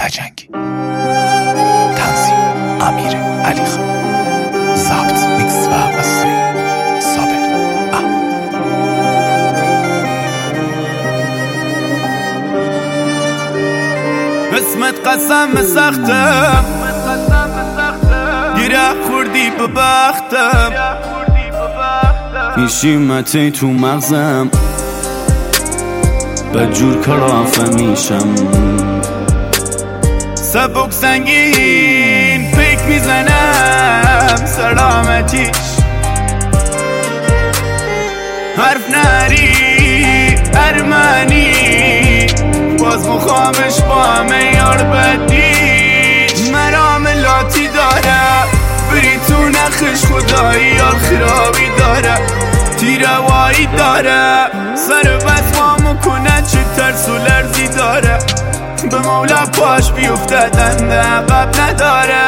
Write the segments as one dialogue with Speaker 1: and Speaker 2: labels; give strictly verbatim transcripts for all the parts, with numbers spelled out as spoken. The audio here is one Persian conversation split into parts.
Speaker 1: تجنگی. تنظیم امیر علی خان. ضبط، میکس و مسترینگ صابر احمد.
Speaker 2: قسمت قسم سختم، گیره خوردی به بختم، میشیمتی تو مغزم، بدجور کلافه میشم، سبک سنگین پیک میزنم سلامتیش، حرف نری ارمنی باز مخامش با میار بدیش، مرام لاتی داره بری تو نخش خدایی یار خرابی داره، تیروایی داره سر بس ما مکنه چه ترس و لرزی داره، به مولا پاش بیفتدن عقب نداره.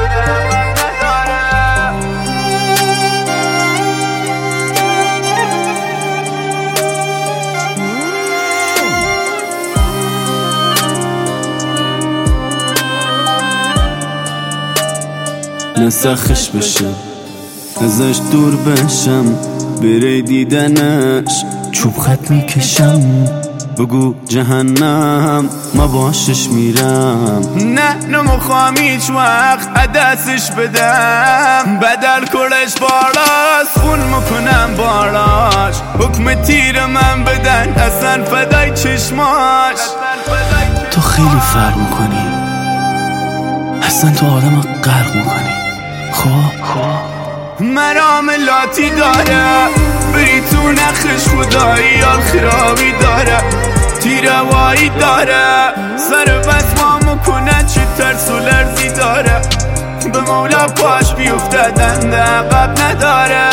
Speaker 2: نسخش بشم ازش دور بشم، بری دیدنش چوب خط میکشم، بگو جهنم ما باشش میرم، نه نمخوام هیچ وقت عدسش بدم، بدل کلش بالاست خون مکنم بالاش، حکم تیر من بدن اصلا فدای چشماش. تو خیلی فرق میکنی، اصلا تو آدم غرق میکنی، خواه خواه مرام لاتی داره بری تو نخش خدایی یار خرابی داره، تیروایی داره سر بس ما مکنه چه ترس و لرزی داره، به مولا پاش بیفتدن عقب نداره.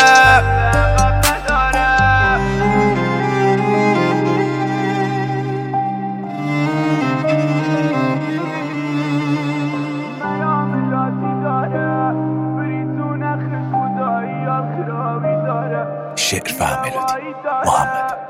Speaker 1: شعر و ملودی محمد